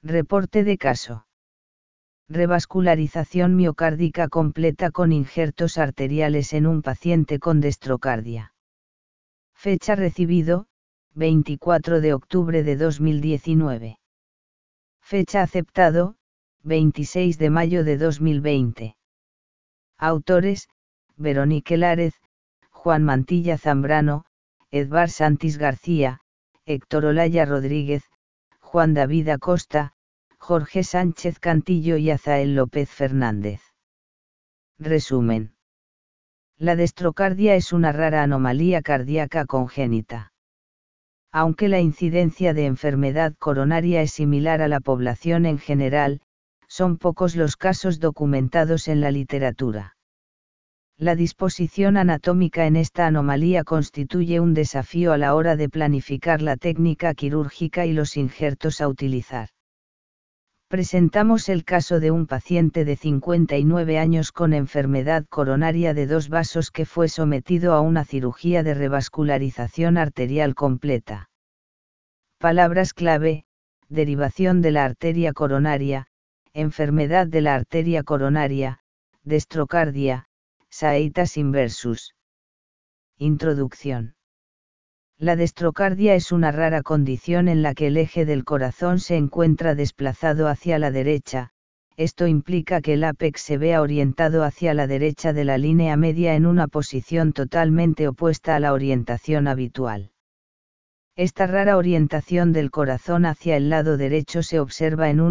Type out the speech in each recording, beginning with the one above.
Reporte de caso. Revascularización miocárdica completa con injertos arteriales en un paciente con destrocardia. Fecha recibido, 24 de octubre de 2019. Fecha aceptado, 26 de mayo de 2020. Autores, Veronique Lárez, Juan Mantilla Zambrano, Edvar Santis García, Héctor Olaya Rodríguez, Juan David Acosta, Jorge Sánchez Cantillo y Azael López Fernández. Resumen. La destrocardia es una rara anomalía cardíaca congénita. Aunque la incidencia de enfermedad coronaria es similar a la población en general, son pocos los casos documentados en la literatura. La disposición anatómica en esta anomalía constituye un desafío a la hora de planificar la técnica quirúrgica y los injertos a utilizar. Presentamos el caso de un paciente de 59 años con enfermedad coronaria de dos vasos que fue sometido a una cirugía de revascularización arterial completa. Palabras clave: derivación de la arteria coronaria, enfermedad de la arteria coronaria, destrocardia, saeitas inversus. Introducción. La destrocardia es una rara condición en la que el eje del corazón se encuentra desplazado hacia la derecha. Esto implica que el ápex se vea orientado hacia la derecha de la línea media en una posición totalmente opuesta a la orientación habitual. Esta rara orientación del corazón hacia el lado derecho se observa en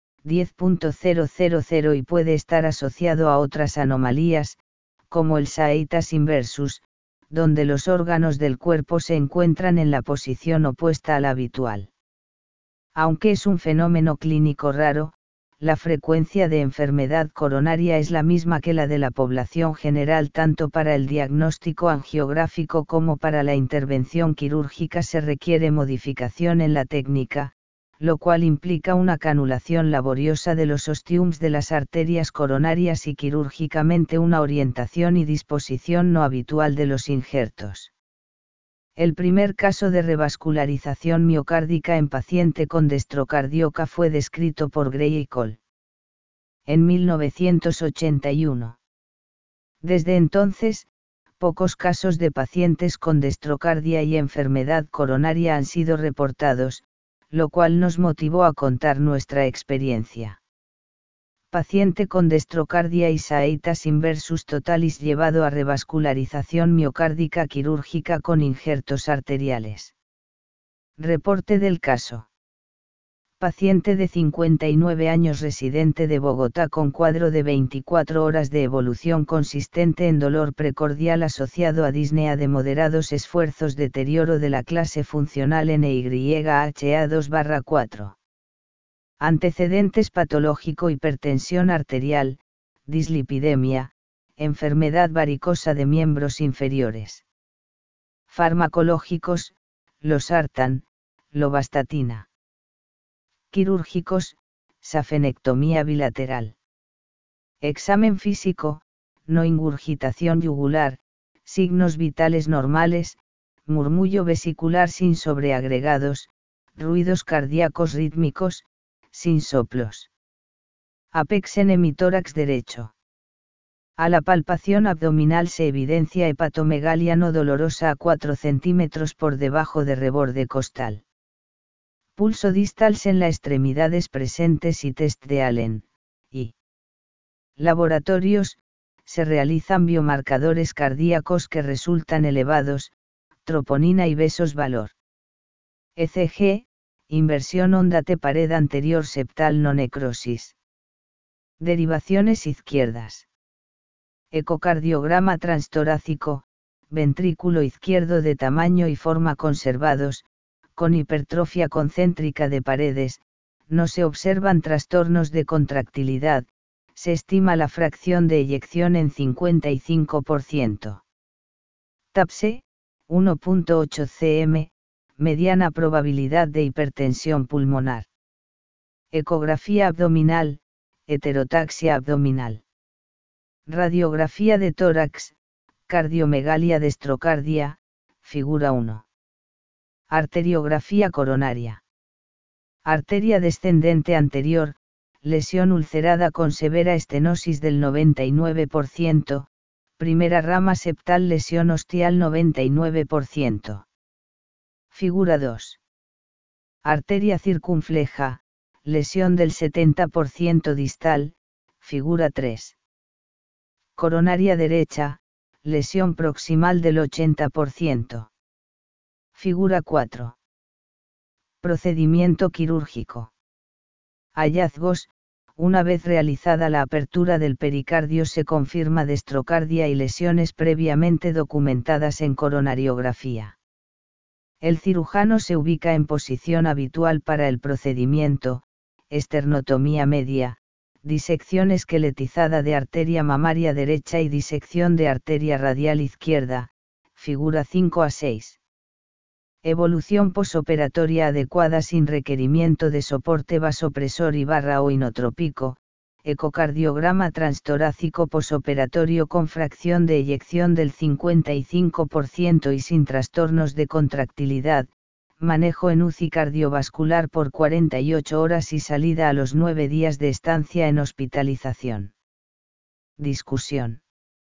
1.10.000 y puede estar asociado a otras anomalías, como el saeitas inversus, donde los órganos del cuerpo se encuentran en la posición opuesta a la habitual. Aunque es un fenómeno clínico raro, la frecuencia de enfermedad coronaria es la misma que la de la población general. Tanto para el diagnóstico angiográfico como para la intervención quirúrgica se requiere modificación en la técnica, lo cual implica una canulación laboriosa de los ostiums de las arterias coronarias y quirúrgicamente una orientación y disposición no habitual de los injertos. El primer caso de revascularización miocárdica en paciente con destrocardioca fue descrito por Gray y Cole en 1981. Desde entonces, pocos casos de pacientes con destrocardia y enfermedad coronaria han sido reportados, lo cual nos motivó a contar nuestra experiencia. Paciente con destrocardia y saeitas inversus totalis llevado a revascularización miocárdica quirúrgica con injertos arteriales. Reporte del caso. Paciente de 59 años residente de Bogotá con cuadro de 24 horas de evolución consistente en dolor precordial asociado a disnea de moderados esfuerzos, deterioro de la clase funcional NYHA2/4. Antecedentes: patológico, hipertensión arterial, dislipidemia, enfermedad varicosa de miembros inferiores. Farmacológicos: losartán, lovastatina. Quirúrgicos: safenectomía bilateral. Examen físico: no ingurgitación yugular, signos vitales normales, murmullo vesicular sin sobreagregados, ruidos cardíacos rítmicos, sin soplos. Apex en hemitórax derecho. A la palpación abdominal se evidencia hepatomegalia no dolorosa a 4 centímetros por debajo de reborde costal. Pulso distals en las extremidades presentes y test de Allen, y laboratorios, se realizan biomarcadores cardíacos que resultan elevados, troponina y besos valor. ECG, inversión onda T pared anterior septal no necrosis. Derivaciones izquierdas. Ecocardiograma transtorácico, ventrículo izquierdo de tamaño y forma conservados, con hipertrofia concéntrica de paredes, no se observan trastornos de contractilidad, se estima la fracción de eyección en 55%. TAPSE, 1.8 cm, mediana probabilidad de hipertensión pulmonar. Ecografía abdominal, heterotaxia abdominal. Radiografía de tórax, cardiomegalia destrocardia, figura 1. Arteriografía coronaria. Arteria descendente anterior, lesión ulcerada con severa estenosis del 99%, primera rama septal lesión ostial 99%. Figura 2. Arteria circunfleja, lesión del 70% distal, figura 3. Coronaria derecha, lesión proximal del 80%. Figura 4. Procedimiento quirúrgico. Hallazgos: una vez realizada la apertura del pericardio se confirma destrocardia y lesiones previamente documentadas en coronariografía. El cirujano se ubica en posición habitual para el procedimiento, esternotomía media, disección esqueletizada de arteria mamaria derecha y disección de arteria radial izquierda, figura 5 a 6. Evolución posoperatoria adecuada sin requerimiento de soporte vasopresor y barra o inotrópico, ecocardiograma transtorácico posoperatorio con fracción de eyección del 55% y sin trastornos de contractilidad, manejo en UCI cardiovascular por 48 horas y salida a los 9 días de estancia en hospitalización. Discusión.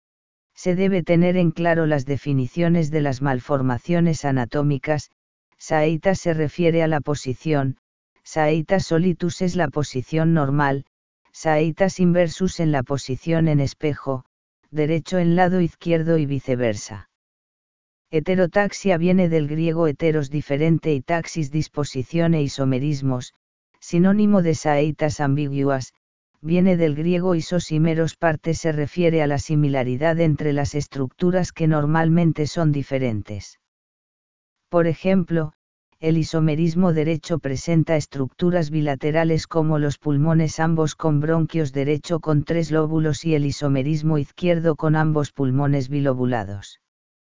Se debe tener en claro las definiciones de las malformaciones anatómicas. Saeita se refiere a la posición, saeita solitus es la posición normal, saeitas inversus en la posición en espejo, derecho en lado izquierdo y viceversa. Heterotaxia viene del griego heteros diferente y taxis disposición e isomerismos, sinónimo de saeitas ambiguas, viene del griego isosimeros parte se refiere a la similaridad entre las estructuras que normalmente son diferentes. Por ejemplo, el isomerismo derecho presenta estructuras bilaterales como los pulmones ambos con bronquios derecho con 3 lóbulos y el isomerismo izquierdo con ambos pulmones bilobulados.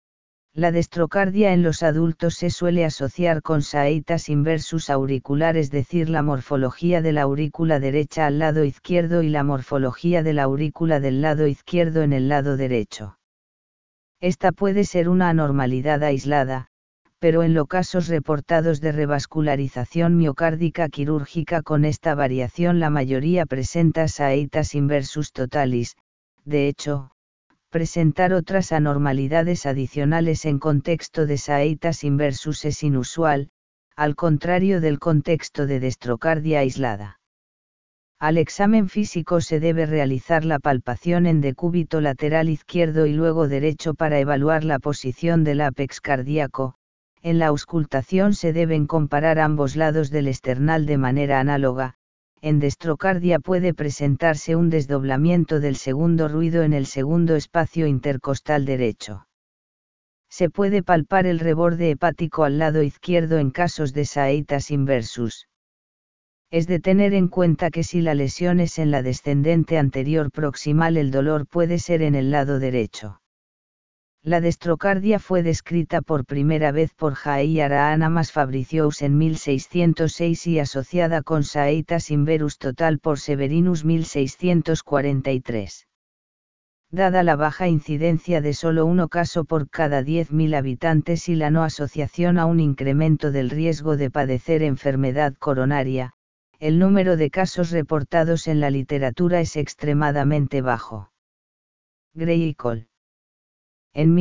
La destrocardia en los adultos se suele asociar con saeitas inversus auricular, es decir, la morfología de la aurícula derecha al lado izquierdo y la morfología de la aurícula del lado izquierdo en el lado derecho. Esta puede ser una anormalidad aislada, pero en los casos reportados de revascularización miocárdica quirúrgica con esta variación la mayoría presenta saeitas inversus totalis. De hecho, presentar otras anormalidades adicionales en contexto de saeitas inversus es inusual, al contrario del contexto de destrocardia aislada. Al examen físico se debe realizar la palpación en decúbito lateral izquierdo y luego derecho para evaluar la posición del ápex cardíaco. En la auscultación se deben comparar ambos lados del esternal de manera análoga. En destrocardia puede presentarse un desdoblamiento del segundo ruido en el segundo espacio intercostal derecho. Se puede palpar el reborde hepático al lado izquierdo en casos de saeitas inversus. Es de tener en cuenta que si la lesión es en la descendente anterior proximal, el dolor puede ser en el lado derecho. La destrocardia fue descrita por primera vez por Jai Arahanamas Fabricious en 1606 y asociada con saeitas inverus total por Severinus 1643. Dada la baja incidencia de solo uno caso por cada 10.000 habitantes y la no asociación a un incremento del riesgo de padecer enfermedad coronaria, el número de casos reportados en la literatura es extremadamente bajo. Gray y Cole. En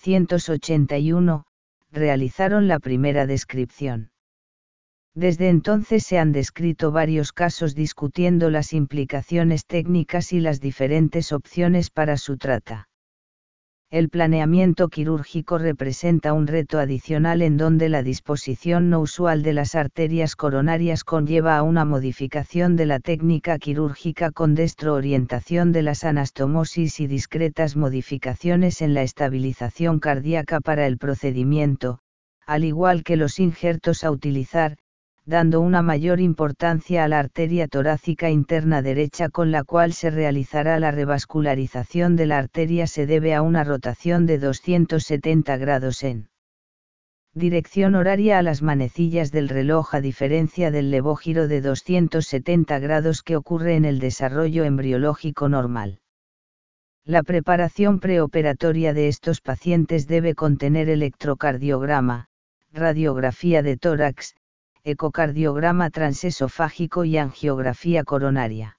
1981, realizaron la primera descripción. Desde entonces se han descrito varios casos discutiendo las implicaciones técnicas y las diferentes opciones para su trata. El planeamiento quirúrgico representa un reto adicional en donde la disposición no usual de las arterias coronarias conlleva a una modificación de la técnica quirúrgica con destroorientación de las anastomosis y discretas modificaciones en la estabilización cardíaca para el procedimiento, al igual que los injertos a utilizar, dando una mayor importancia a la arteria torácica interna derecha con la cual se realizará la revascularización de la arteria se debe a una rotación de 270 grados en dirección horaria a las manecillas del reloj a diferencia del levógiro de 270 grados que ocurre en el desarrollo embriológico normal. La preparación preoperatoria de estos pacientes debe contener electrocardiograma, radiografía de tórax, ecocardiograma transesofágico y angiografía coronaria.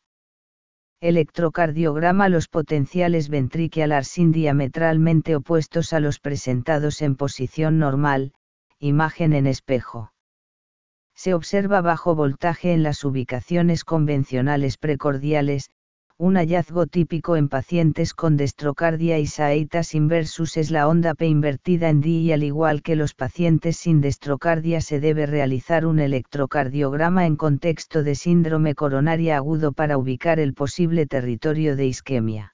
Electrocardiograma. Los potenciales ventricular sin diametralmente opuestos a los presentados en posición normal, imagen en espejo. Se observa bajo voltaje en las ubicaciones convencionales precordiales. Un hallazgo típico en pacientes con destrocardia y saeitas inversus es la onda P invertida en D, y al igual que los pacientes sin destrocardia se debe realizar un electrocardiograma en contexto de síndrome coronaria agudo para ubicar el posible territorio de isquemia.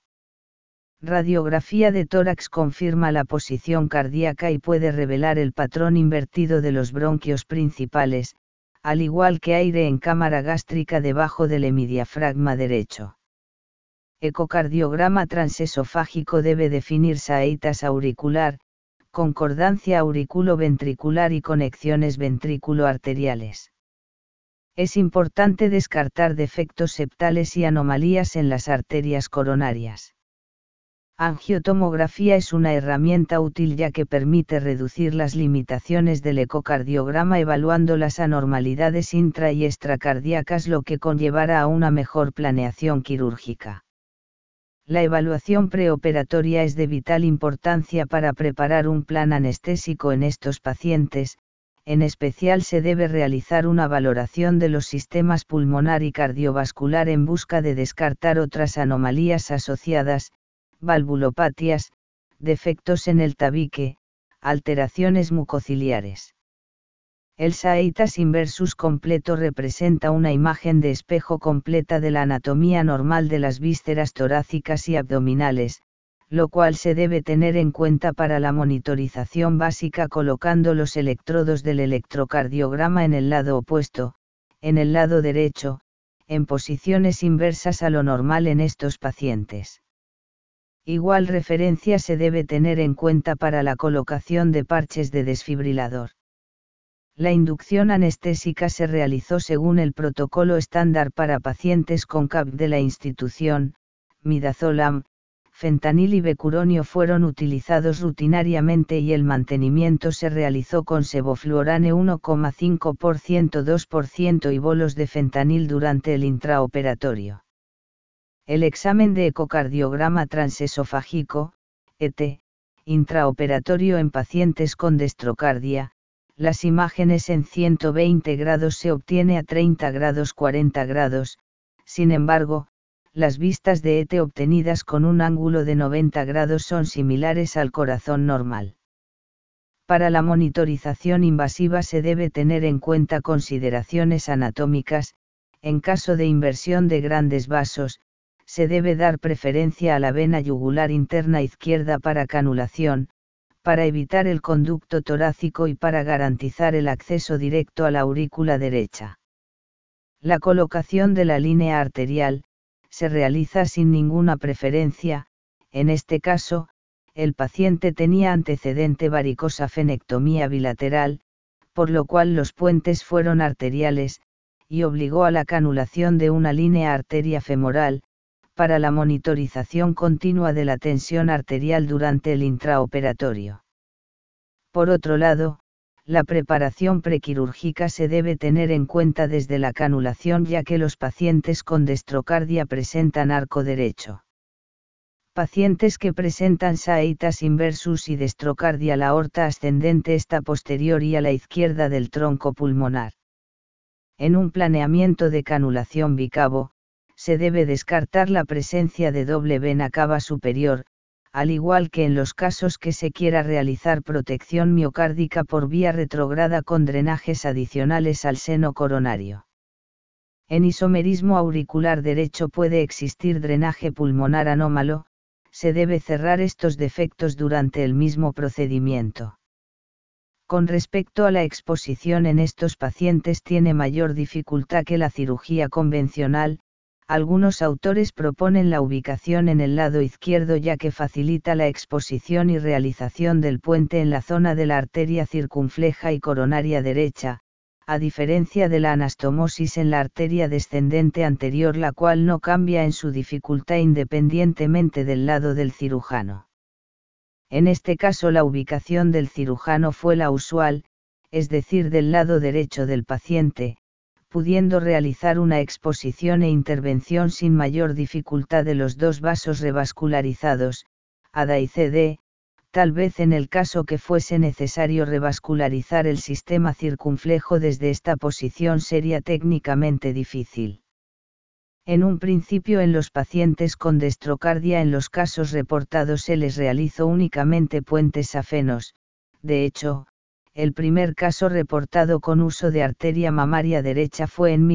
Radiografía de tórax confirma la posición cardíaca y puede revelar el patrón invertido de los bronquios principales, al igual que aire en cámara gástrica debajo del hemidiafragma derecho. Ecocardiograma transesofágico debe definir saeitas auricular, concordancia auriculo-ventricular y conexiones ventrículo-arteriales. Es importante descartar defectos septales y anomalías en las arterias coronarias. Angiotomografía es una herramienta útil ya que permite reducir las limitaciones del ecocardiograma evaluando las anormalidades intra y extracardíacas, lo que conllevará a una mejor planeación quirúrgica. La evaluación preoperatoria es de vital importancia para preparar un plan anestésico en estos pacientes. En especial se debe realizar una valoración de los sistemas pulmonar y cardiovascular en busca de descartar otras anomalías asociadas, valvulopatías, defectos en el tabique, alteraciones mucociliares. El saeitas inversus completo representa una imagen de espejo completa de la anatomía normal de las vísceras torácicas y abdominales, lo cual se debe tener en cuenta para la monitorización básica colocando los electrodos del electrocardiograma en el lado opuesto, en el lado derecho, en posiciones inversas a lo normal en estos pacientes. Igual referencia se debe tener en cuenta para la colocación de parches de desfibrilador. La inducción anestésica se realizó según el protocolo estándar para pacientes con CAP de la institución. Midazolam, fentanil y becuronio fueron utilizados rutinariamente y el mantenimiento se realizó con sevofluorane 1,5%, 2% y bolos de fentanil durante el intraoperatorio. El examen de ecocardiograma transesofágico, ET, intraoperatorio en pacientes con destrocardia. Las imágenes en 120 grados se obtiene a 30 grados 40 grados, sin embargo, las vistas de ET obtenidas con un ángulo de 90 grados son similares al corazón normal. Para la monitorización invasiva se debe tener en cuenta consideraciones anatómicas. En caso de inversión de grandes vasos, se debe dar preferencia a la vena yugular interna izquierda para canulación, para evitar el conducto torácico y para garantizar el acceso directo a la aurícula derecha. La colocación de la línea arterial se realiza sin ninguna preferencia. En este caso, el paciente tenía antecedente varicosa fenectomía bilateral, por lo cual los puentes fueron arteriales, y obligó a la canulación de una línea arteria femoral, para la monitorización continua de la tensión arterial durante el intraoperatorio. Por otro lado, la preparación prequirúrgica se debe tener en cuenta desde la canulación ya que los pacientes con destrocardia presentan arco derecho. Pacientes que presentan saeitas inversus y destrocardia, la aorta ascendente está posterior y a la izquierda del tronco pulmonar. En un planeamiento de canulación bicavo, se debe descartar la presencia de doble vena cava superior, al igual que en los casos que se quiera realizar protección miocárdica por vía retrógrada con drenajes adicionales al seno coronario. En isomerismo auricular derecho puede existir drenaje pulmonar anómalo, se debe cerrar estos defectos durante el mismo procedimiento. Con respecto a la exposición en estos pacientes tiene mayor dificultad que la cirugía convencional. Algunos autores proponen la ubicación en el lado izquierdo ya que facilita la exposición y realización del puente en la zona de la arteria circunfleja y coronaria derecha, a diferencia de la anastomosis en la arteria descendente anterior, la cual no cambia en su dificultad independientemente del lado del cirujano. En este caso la ubicación del cirujano fue la usual. es decir, del lado derecho del paciente, pudiendo realizar una exposición e intervención sin mayor dificultad de los dos vasos revascularizados, ADA y CD, tal vez en el caso que fuese necesario revascularizar el sistema circunflejo desde esta posición sería técnicamente difícil. En un principio en los pacientes con destrocardia en los casos reportados se les realizó únicamente puentes safenos, de hecho, el primer caso reportado con uso de arteria mamaria derecha fue en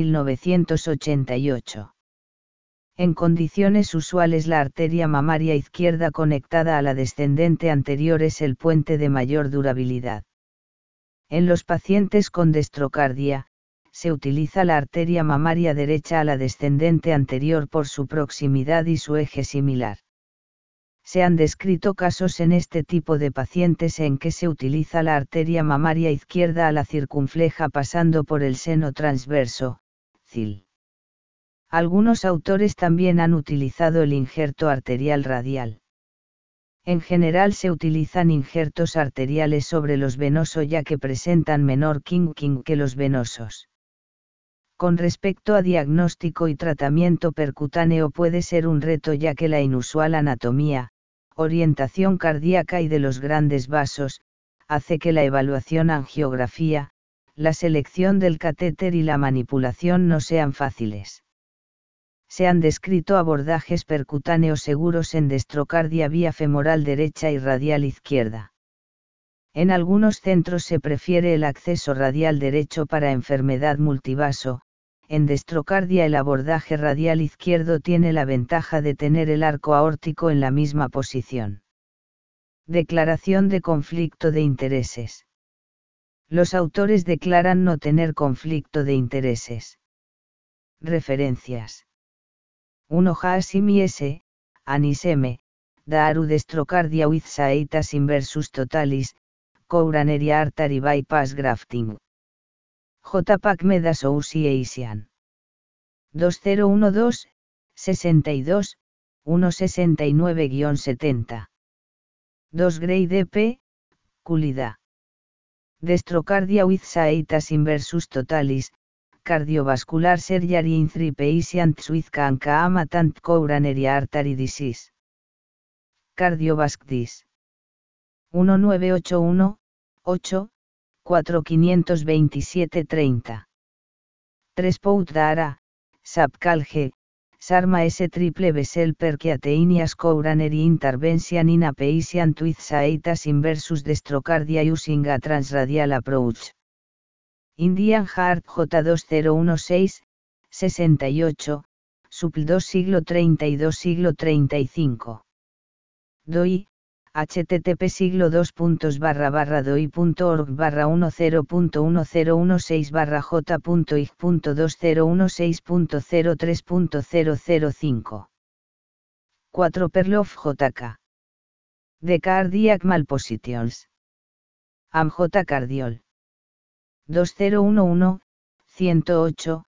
1988. En condiciones usuales la arteria mamaria izquierda conectada a la descendente anterior es el puente de mayor durabilidad. En los pacientes con destrocardia, se utiliza la arteria mamaria derecha a la descendente anterior por su proximidad y su eje similar. Se han descrito casos en este tipo de pacientes en que se utiliza la arteria mamaria izquierda a la circunfleja pasando por el seno transverso, CIL. Algunos autores también han utilizado el injerto arterial radial. En general se utilizan injertos arteriales sobre los venosos ya que presentan menor kinking que los venosos. Con respecto a diagnóstico y tratamiento percutáneo puede ser un reto ya que la inusual anatomía, orientación cardíaca y de los grandes vasos, hace que la evaluación angiografía, la selección del catéter y la manipulación no sean fáciles. Se han descrito abordajes percutáneos seguros en destrocardia vía femoral derecha y radial izquierda. En algunos centros se prefiere el acceso radial derecho para enfermedad multivaso. En destrocardia el abordaje radial izquierdo tiene la ventaja de tener el arco aórtico en la misma posición. Declaración de conflicto de intereses. Los autores declaran no tener conflicto de intereses. Referencias. 1 Haashimi S., Anis M., Daaru Destrocardia with Saeitas Inversus Totalis, Coronary Artery Bypass Grafting. J. Pacmeda Sousi Asian. 2012, 62, 169-70. 2 Grade P. Culida. Destrocardia with Saeitas Inversus Totalis, Cardiovascular Surgery in 3 Patients with Concomitant Coronary Artery Disease. Cardiovasc-Dis. 1981, 8, 4527-30. 3 Pout Dara, Sapcalge, Sarma S. Triple Vessel Perkeateinias Coronary Intervention in a Patient with Saeitas Inversus Destrocardia Using a Transradial Approach. Indian Heart J2016, 68, Supl 2 siglo 32 siglo 35. DOI, http siglo2.barra/doi.org/1016/j.2016.03.005. 4 Perloff JK. The Cardiac Malpositions. AMJ Cardiol. 2011, 108,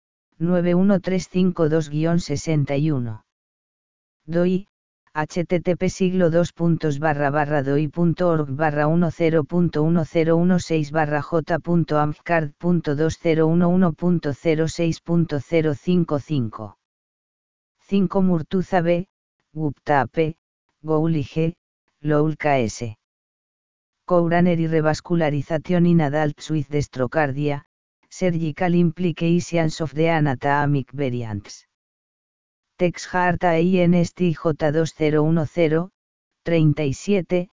91352-61. DOI, http siglo2.barra/doi.org/1016/j.2011.06/j.2011055. 5 Murtuza B., Gupta P., Gouli G., Loul KS. Coronary Revascularization in Adults with Destrocardia, Surgical Implications of the Anatomic Variants. Tex Heart INST J2010, 37,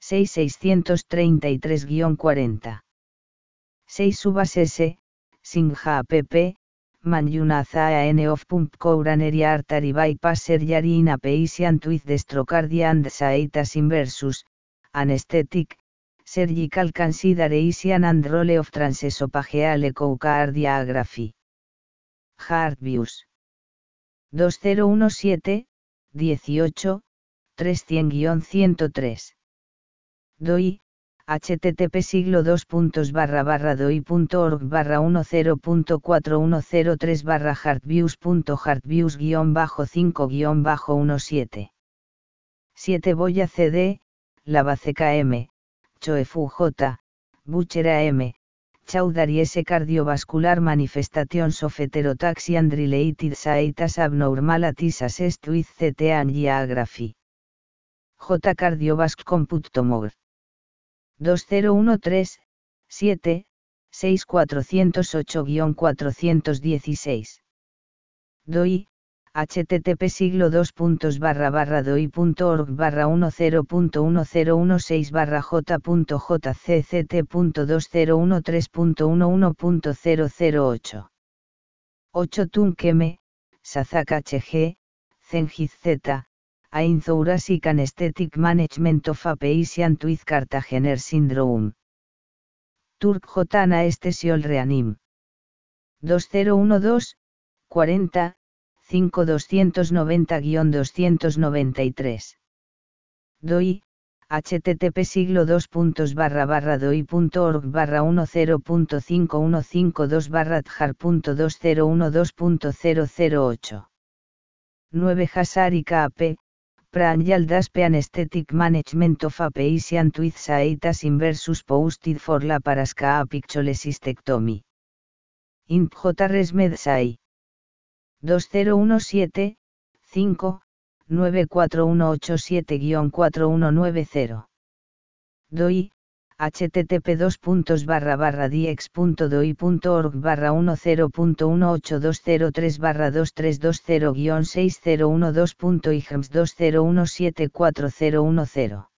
6633-40. 6 Subas S., Singha APP, Manjunaza AN of Pump Coronary Artery Bypass Surgery in a Patient with Destrocardia and Saeitas Inversus, Anesthetic, Surgical Consideration and Role of Transesophageal Echocardiography. Heart Views. 2017, 18, 300-103. DOI, http siglo2.barra/doi.org/10.410.3/heartviews.heartviews-5-17. 7 Boya CD, Lavaceca M., Choefu J., Buchera M., Chaudhary S. Cardiovascular Manifestations of Heterotaxy and Related Saitas Abnormalities Assessed with CT Angiography. J. Cardiovasc Compute Tomograph. 2013-7, 6408-416. DOI, http://doi.org/10.1016/j.2013.1008. 8 Tunkeme, Sazak H.G., Zengiz Z., Ain Thoracic Anesthetic Management of a Patient with Cartagener Syndrome. Turk J. Anesthesiol Reanim. 2012, 40, 5290-293. DOI, http://doi.org/10.51552/tjar.2012.008. 9 Hasari K.P., Pranjal Daspe Anesthetic Management of a Patient with Saitas Inversus Posted for Laparoscopic Cholecystectomy. Int J. Resmed Sai. 2017, 5, 94187-4190. DOI, http://diex.doi.org/10.18203/23220-6012.ijms20174010.